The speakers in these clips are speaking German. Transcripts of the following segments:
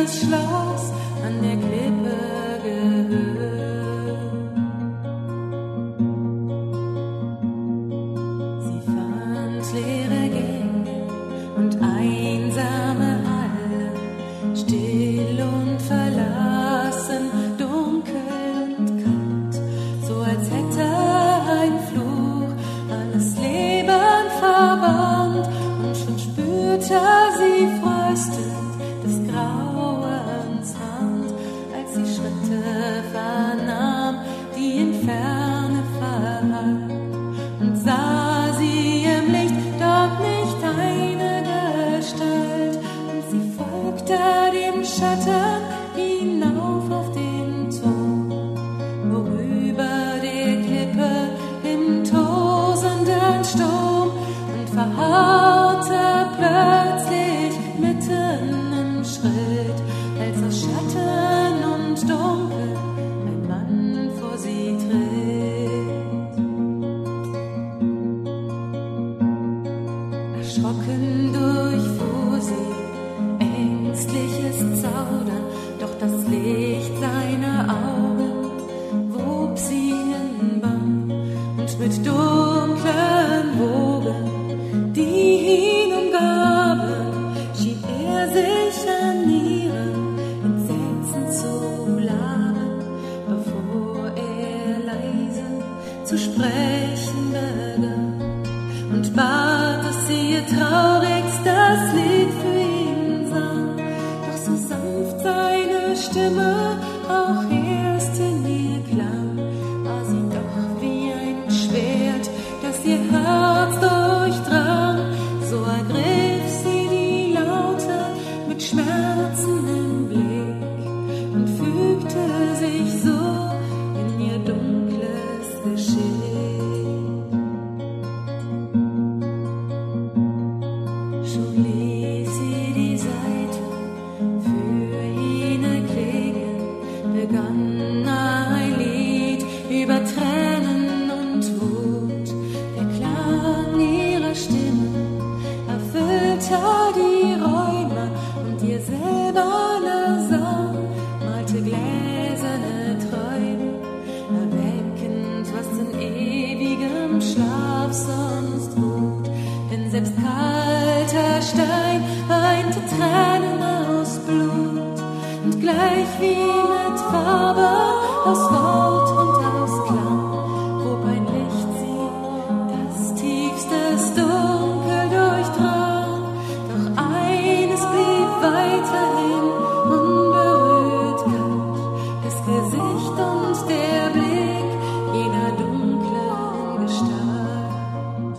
eines Schloss an der Klippe gehört. Sie fand leere Gänge und einsame Halle, still und verlassen, dunkel und kalt, so als hätte ein Fluch alles Leben verbannt, und schon spürte sie fröstend des Grauens Hand, als sie Schritte vernahm, die in Ferne verhallt, und sah sie im Licht dort nicht eine Gestalt, und sie folgte dem Schatten hinauf auf den Turm, worüber der Klippe im tosenden Sturm, und verharrte plötzlich mitten im Schritt, als aus Schatten und Dunkel ein Mann vor sie tritt. Erschrocken durchfuhr sie ängstliches Zaudern, doch das Licht seiner Augen wob sie in Bann, und mit dunklen Wogen, die ihn umgaben, schien er sich an ihrem Entsetzen zu laben, bevor er leise zu sprechen begann und bat, dass sie ihr traurigstes Lied für ihn sang. Doch so sanft seine Stimme auch erst in ihr klang, war sie doch wie ein Schwert, das ihr Herz durchdrang. So ergriff sie die Laute mit Schmerzen im Blick und fügte sich so in ihr dunkles Geschick. Schon ließ sie die Saite für ihn erklingen, begann ein Lied über Tränen und Wut. Der Klang ihrer Stimme erfüllte die Räume, und ihr silberner Sang malte gläserne Träume, erweckend, was in ewigem Schlaf sonst ruht. Denn selbst kalter Stein weinte Tränen aus Blut, und gleich wie mit Farbe aus Wort und aus Klang hob ein Licht sie, das tiefstes Dunkel durchdrang. Doch eines blieb weiterhin unberührt kalt, das Gesicht und der Blick jener dunklen Gestalt.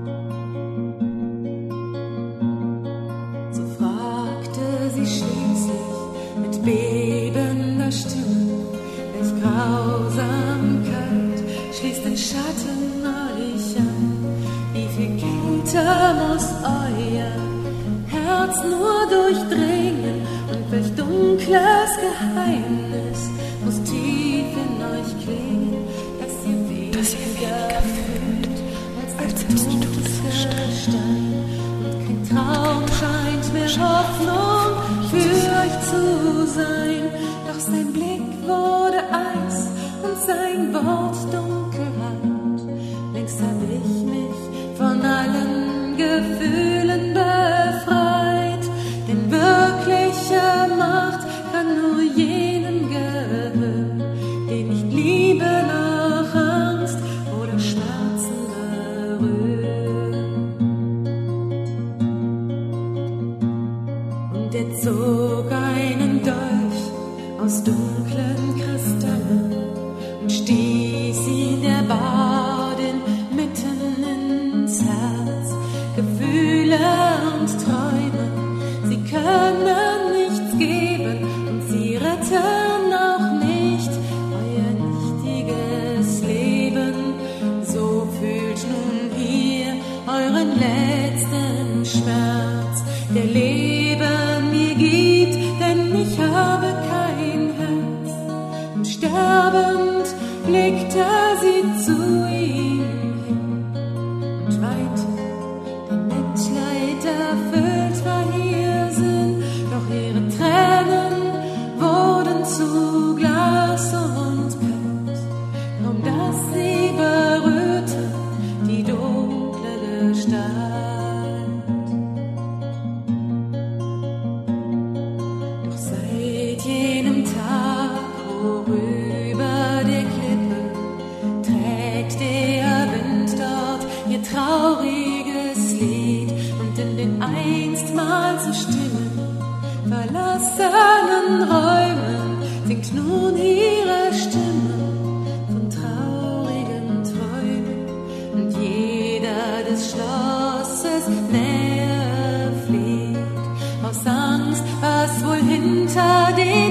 So fragte sie schließlich mit bebender Stimme: Welch Grausamkeit schließt den Schatten euch an? Wie viel Kälte muss euer Herz nur durchdringen, und welch dunkles Geheimnis muss tief in euch klingen, dass ihr weniger fühlt als ein totes Gestein, und kein Traum scheint mehr Hoffnung für euch zu sein. Doch sein Blick wurde Eis und sein Wort Dunkelheit. Längst hab ich mich von allen Gefühlen befreit, denn wirkliche Macht kann nur jenen gehören, den nicht Liebe noch Angst oder Schmerzen berühren. Und er zog einen Dolch aus dunklen Kristallen und stieß ihn der Bardin mitten ins Herz. Gefühle und Träume, sie können nichts geben, und sie retten auch nicht euer nichtiges Leben. So fühlt nun ihr euren letzten Schmerz, der Leben mir gibt, denn ich habe kein Herz. Und sterbend blickte sie zu ihm hin und weinte, denn Mitleid erfüllt war ihr Sinn, doch ihre Tränen zu Glas und Pelt, kaum dass sie berührte die dunkle Gestalt. Doch seit jenem Tag, worüber der Klippe trägt der Wind dort ihr trauriges Lied, und in den einstmal so stillen, verlassenen Räumen singt nun ihre Stimme von traurigen Träumen, und jeder des Schlosses näher flieht, aus Angst, was wohl hinter dem